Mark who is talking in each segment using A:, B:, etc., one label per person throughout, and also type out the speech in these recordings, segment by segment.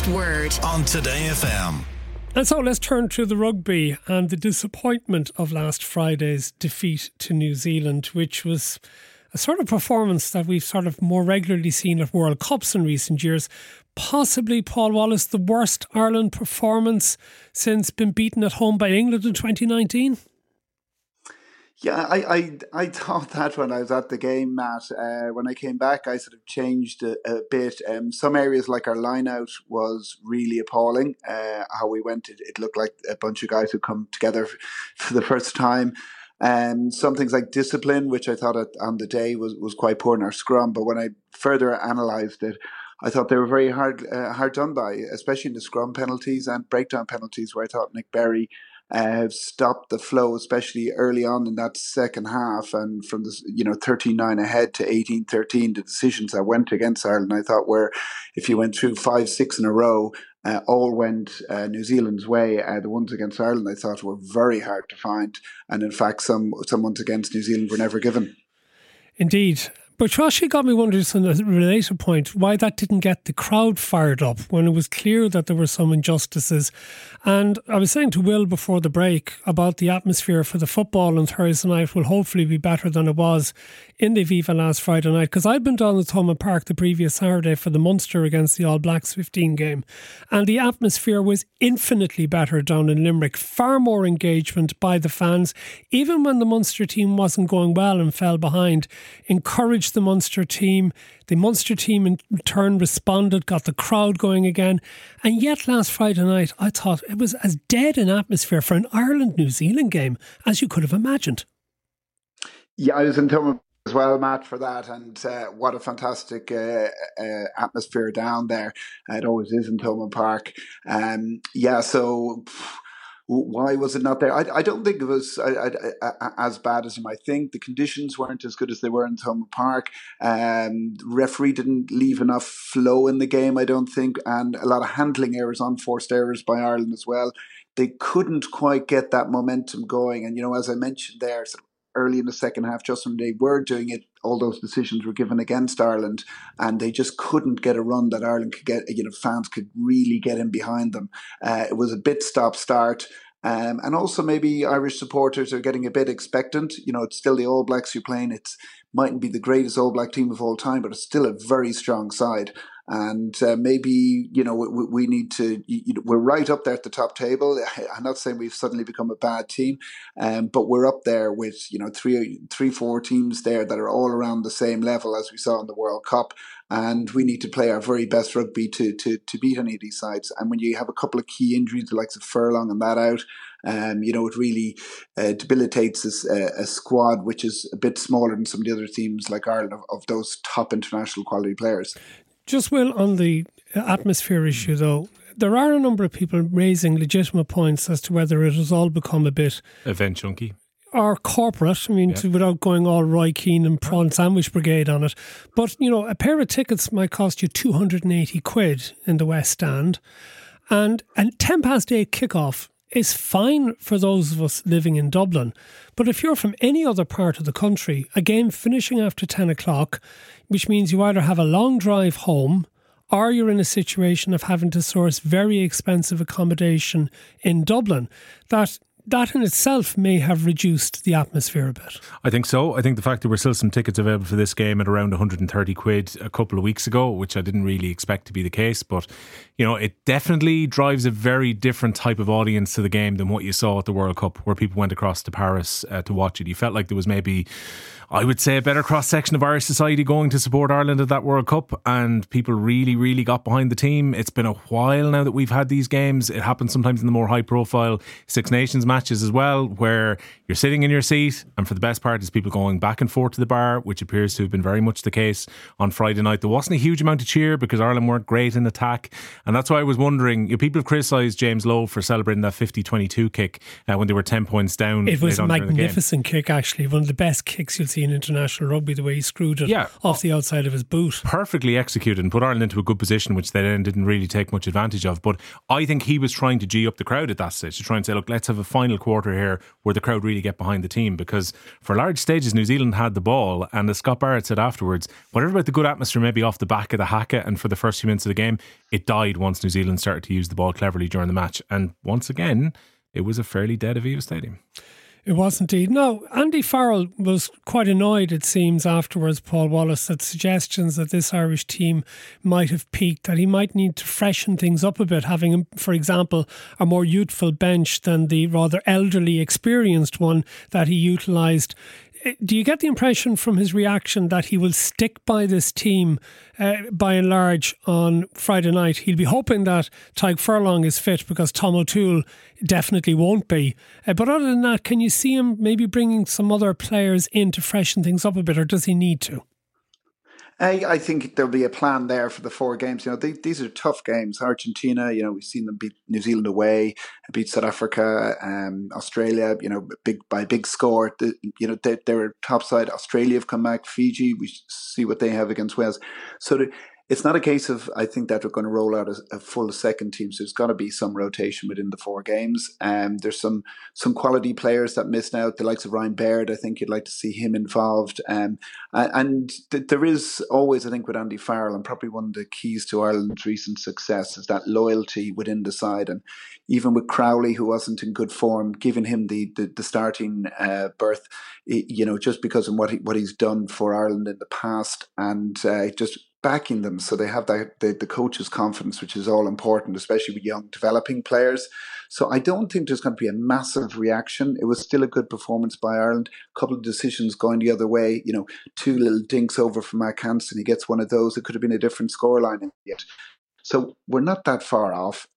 A: last word
B: on Today FM.
C: And so let's turn to the rugby and the disappointment of last Friday's defeat to New Zealand, which was a sort of performance that we've sort of more regularly seen at World Cups in recent years. Possibly, Paul Wallace, the worst Ireland performance since being beaten at home by England in 2019?
D: Yeah, I thought that when I was at the game, Matt. When I came back, I sort of changed a bit. Some areas like our line-out was really appalling. How we went, it looked like a bunch of guys who come together for the first time. Some things like discipline, which I thought on the day was quite poor in our scrum. But when I further analysed it, I thought they were very hard done by, especially in the scrum penalties and breakdown penalties, where I thought Nick Berry stopped the flow, especially early on in that second half, and from the 13-9 ahead to 18-13, the decisions that went against Ireland, I thought were, if you went through 5-6 in a row, all went New Zealand's way. The ones against Ireland, I thought, were very hard to find, and in fact, some ones against New Zealand were never given.
C: Indeed. But you actually got me wondering on a related point why that didn't get the crowd fired up when it was clear that there were some injustices. And I was saying to Will before the break about the atmosphere for the football on Thursday night will hopefully be better than it was in the Aviva last Friday night, because I'd been down at Thomond Park the previous Saturday for the Munster against the All Blacks 15 game, and the atmosphere was infinitely better down in Limerick. Far more engagement by the fans, even when the Munster team wasn't going well and fell behind. Encouraged the Munster team. The Munster team in turn responded, got the crowd going again. And yet last Friday night, I thought it was as dead an atmosphere for an Ireland-New Zealand game as you could have imagined.
D: Yeah, I was in Thomond as well, Matt, for that, and what a fantastic atmosphere down there. It always is in Thomond Park. So why was it not there? I don't think it was as bad as you might think. The conditions weren't as good as they were in Thomond Park. The referee didn't leave enough flow in the game, I don't think, and a lot of handling errors, unforced errors by Ireland as well. They couldn't quite get that momentum going. And, as I mentioned there, sort of early in the second half, just when they were doing it, all those decisions were given against Ireland, and they just couldn't get a run that Ireland could get, fans could really get in behind them. It was a bit stop-start. And also maybe Irish supporters are getting a bit expectant. It's still the All Blacks you're playing. It mightn't be the greatest All Black team of all time, but it's still a very strong side. And maybe, we need to, we're right up there at the top table. I'm not saying we've suddenly become a bad team, but we're up there with, three, four teams there that are all around the same level as we saw in the World Cup. And we need to play our very best rugby to beat any of these sides. And when you have a couple of key injuries, the likes of Furlong and that out, it really debilitates a squad which is a bit smaller than some of the other teams like Ireland of those top international quality players.
C: Just, Will, on the atmosphere issue, though, there are a number of people raising legitimate points as to whether it has all become a bit
E: event chunky
C: or corporate. Without going all Roy Keane and Prawn Sandwich Brigade on it. But, a pair of tickets might cost you 280 quid in the West Stand. And 10 past 8 kickoff is fine for those of us living in Dublin. But if you're from any other part of the country, a game finishing after 10 o'clock, which means you either have a long drive home or you're in a situation of having to source very expensive accommodation in Dublin, that in itself may have reduced the atmosphere a bit.
E: I think so. I think the fact that there were still some tickets available for this game at around 130 quid a couple of weeks ago, which I didn't really expect to be the case, but it definitely drives a very different type of audience to the game than what you saw at the World Cup, where people went across to Paris to watch it. You felt like there was maybe, I would say, a better cross-section of Irish society going to support Ireland at that World Cup, and people really, really got behind the team. It's been a while now that we've had these games. It happens sometimes in the more high-profile Six Nations matches as well, where you're sitting in your seat, and for the best part, it's people going back and forth to the bar, which appears to have been very much the case on Friday night. There wasn't a huge amount of cheer because Ireland weren't great in attack, and that's why I was wondering, people have criticised James Lowe for celebrating that 50-22 kick when they were 10 points down.
C: It was a magnificent kick, actually. One of the best kicks you'll see in international rugby, the way he screwed it off the outside of his boot.
E: Perfectly executed and put Ireland into a good position, which they then didn't really take much advantage of. But I think he was trying to G up the crowd at that stage, to try and say, look, let's have a final final quarter here where the crowd really get behind the team, because for large stages New Zealand had the ball, and as Scott Barrett said afterwards, whatever about the good atmosphere maybe off the back of the haka and for the first few minutes of the game, it died once New Zealand started to use the ball cleverly during the match. And once again, it was a fairly dead Aviva Stadium.
C: It was indeed. No, Andy Farrell was quite annoyed, it seems, afterwards, Paul Wallace, at suggestions that this Irish team might have peaked, that he might need to freshen things up a bit, having, for example, a more youthful bench than the rather elderly, experienced one that he utilised. Do you get the impression from his reaction that he will stick by this team by and large on Friday night? He'll be hoping that Tadhg Furlong is fit, because Tom O'Toole definitely won't be. But other than that, can you see him maybe bringing some other players in to freshen things up a bit, or does he need to?
D: I think there'll be a plan there for the 4 games. These are tough games. Argentina, we've seen them beat New Zealand away, beat South Africa, Australia, by big score. They're a top side. Australia have come back. Fiji, we see what they have against Wales. So it's not a case of, I think, that we're going to roll out a full second team. So there's got to be some rotation within the 4 games. There's some quality players that missed out. The likes of Ryan Baird, I think you'd like to see him involved. And there is always, I think, with Andy Farrell, and probably one of the keys to Ireland's recent success, is that loyalty within the side. And even with Crowley, who wasn't in good form, giving him the starting berth, just because of what he's done for Ireland in the past, and just backing them, so they have the coach's confidence, which is all important, especially with young developing players. So I don't think there's going to be a massive reaction. It was still a good performance by Ireland. A couple of decisions going the other way. 2 little dinks over from Matt Canston. He gets one of those. It could have been a different scoreline yet. So we're not that far off.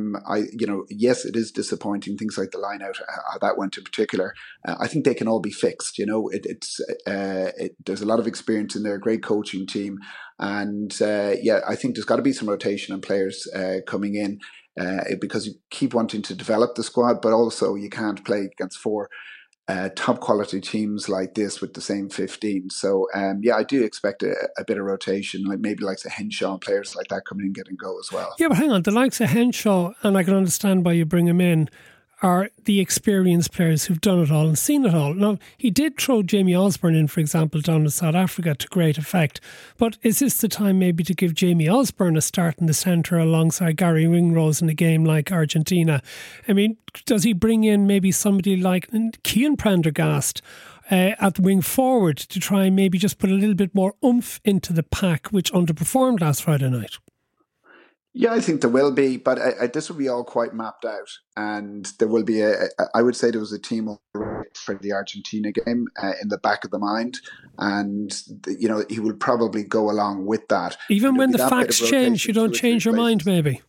D: Yes, it is disappointing. Things like the line out, how that went in particular. I think they can all be fixed. There's a lot of experience in there, a great coaching team. And I think there's got to be some rotation and players coming in because you keep wanting to develop the squad, but also you can't play against 4 top quality teams like this with the same 15. So I do expect a bit of rotation, like maybe like the Henshaw and players like that coming in and getting go as well.
C: Yeah, but hang on, the likes of Henshaw, and I can understand why you bring him in, are the experienced players who've done it all and seen it all. Now, he did throw Jamie Osborne in, for example, down in South Africa to great effect. But is this the time maybe to give Jamie Osborne a start in the centre alongside Gary Ringrose in a game like Argentina? I mean, does he bring in maybe somebody like Cian Prendergast at the wing forward to try and maybe just put a little bit more oomph into the pack, which underperformed last Friday night?
D: Yeah, I think there will be, but this will be all quite mapped out, and there will be I would say there was a team for the Argentina game in the back of the mind, and he will probably go along with that.
C: Even when the facts change, you don't change your mind, maybe.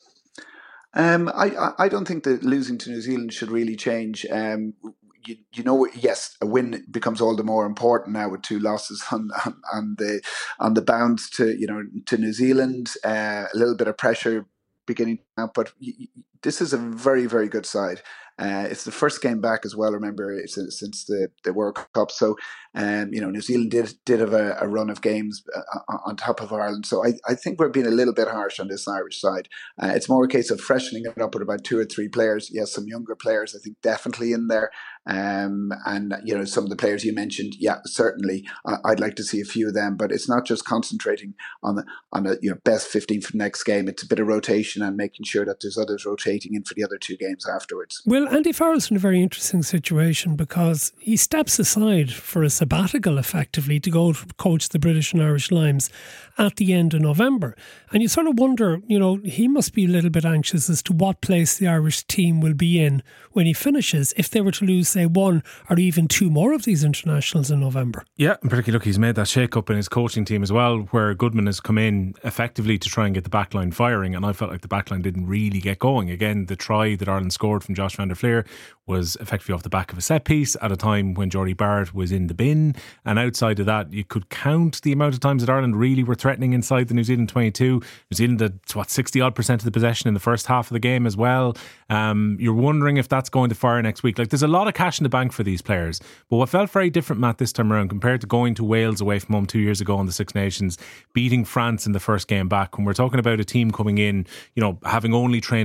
D: I don't think that losing to New Zealand should really change. Yes, a win becomes all the more important now with 2 losses on the bounce to New Zealand. A little bit of pressure beginning now, but this is a very, very good side. It's the first game back as well, remember, since the World Cup. So, New Zealand did have a run of games on top of Ireland. So I think we're being a little bit harsh on this Irish side. It's more a case of freshening it up with about 2 or 3 players. Yes, some younger players, I think, definitely in there. And some of the players you mentioned, yeah, certainly I'd like to see a few of them. But it's not just concentrating on the best 15 for the next game. It's a bit of rotation and making sure that there's others rotating in for the other 2 games afterwards.
C: Well, Andy Farrell's in a very interesting situation because he steps aside for a sabbatical, effectively, to go coach the British and Irish Lions at the end of November. And you sort of wonder, he must be a little bit anxious as to what place the Irish team will be in when he finishes, if they were to lose, say, 1 or even 2 more of these internationals in November. Yeah,
E: and particularly, look, he's made that shake-up in his coaching team as well, where Goodman has come in effectively to try and get the backline firing, and I felt like the backline didn't really get going. Again, the try that Ireland scored from Josh van der Fleer was effectively off the back of a set piece at a time when Jordy Barrett was in the bin, and outside of that you could count the amount of times that Ireland really were threatening inside the New Zealand 22. New Zealand had 60% of the possession in the first half of the game as well. You're wondering if that's going to fire next week. Like, there's a lot of cash in the bank for these players, but what felt very different, Matt, this time around compared to going to Wales away from home 2 years ago in the Six Nations, beating France in the first game back, when we're talking about a team coming in, having only trained at a training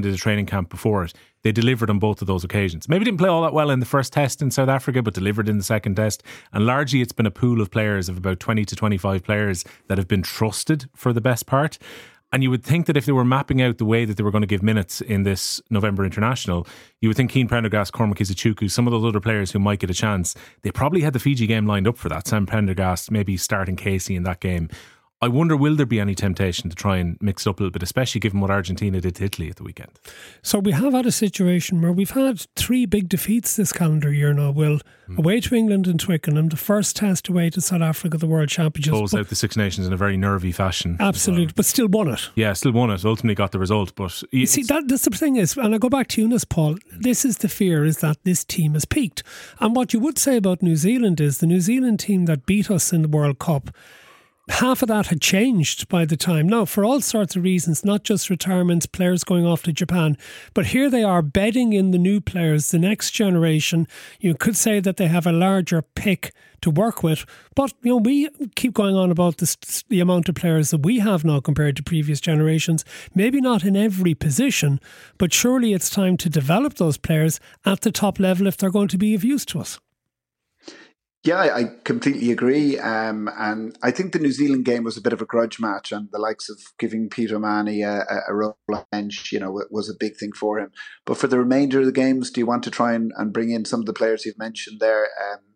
E: training camp before it. They delivered on both of those occasions. Maybe didn't play all that well in the first test in South Africa, but delivered in the second test. And largely it's been a pool of players of about 20 to 25 players that have been trusted for the best part. And you would think that if they were mapping out the way that they were going to give minutes in this November international, you would think Keane Prendergast, Cormac Izuchuku, some of those other players who might get a chance, they probably had the Fiji game lined up for that. Sam Prendergast maybe starting Casey in that game. I wonder, will there be any temptation to try and mix it up a little bit, especially given what Argentina did to Italy at the weekend?
C: So we have had a situation where we've had 3 big defeats this calendar year now, Will. Away to England and Twickenham, the first test away to South Africa, the World Championships.
E: Closed out the Six Nations in a very nervy fashion.
C: Absolutely, but still won it.
E: Yeah, still won it. Ultimately got the result. But
C: you see, that's the thing is, and I go back to Eunice, Paul, this is the fear, is that this team has peaked. And what you would say about New Zealand is the New Zealand team that beat us in the World Cup, half of that had changed by the time. Now, for all sorts of reasons, not just retirements, players going off to Japan, but here they are bedding in the new players, the next generation. You could say that they have a larger pick to work with, but we keep going on about the amount of players that we have now compared to previous generations. Maybe not in every position, but surely it's time to develop those players at the top level if they're going to be of use to us.
D: Yeah, I completely agree. And I think the New Zealand game was a bit of a grudge match, and the likes of giving Peter O'Mahony a role on the bench, was a big thing for him. But for the remainder of the games, do you want to try and bring in some of the players you've mentioned there?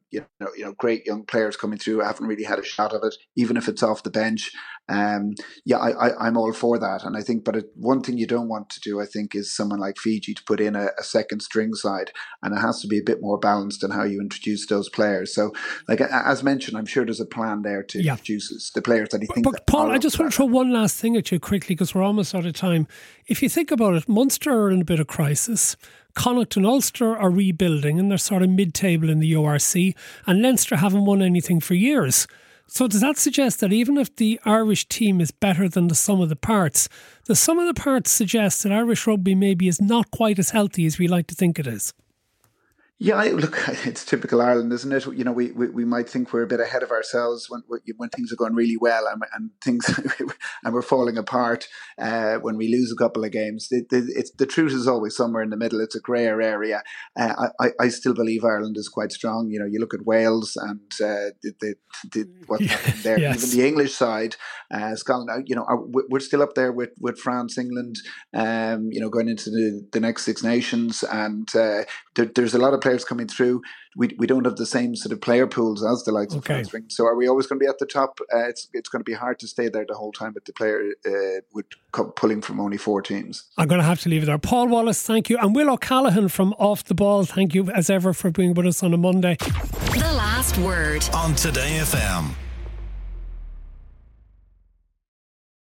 D: Great young players coming through, haven't really had a shot of it, even if it's off the bench. I'm all for that. And I think, but one thing you don't want to do, I think, is someone like Fiji to put in a second string side, and it has to be a bit more balanced in how you introduce those players. So, like as mentioned, I'm sure there's a plan there to introduce the players that he thinks.
C: But Paul, I just want to throw one last thing at you quickly, because we're almost out of time. If you think about it, Munster are in a bit of crisis. Connacht and Ulster are rebuilding and they're sort of mid-table in the ORC, and Leinster haven't won anything for years. So does that suggest that even if the Irish team is better than the sum of the parts suggests that Irish rugby maybe is not quite as healthy as we like to think it is?
D: Yeah, look, it's typical Ireland, isn't it? We might think we're a bit ahead of ourselves when things are going really well and things and we're falling apart when we lose a couple of games. The truth is always somewhere in the middle. It's a grayer area. I still believe Ireland is quite strong. You look at Wales and what's happening there. Yes. Even the English side, Scotland. We're still up there with France, England. Going into the next Six Nations, and there's a lot of players coming through. We don't have the same sort of player pools as the likes of France. So are we always going to be at the top? It's going to be hard to stay there the whole time with the player pulling from only 4 teams. I'm
C: going to have to leave it there. Paul Wallace, thank you. And Will O'Callaghan from Off the Ball, thank you as ever for being with us on a Monday.
A: The Last Word on Today FM.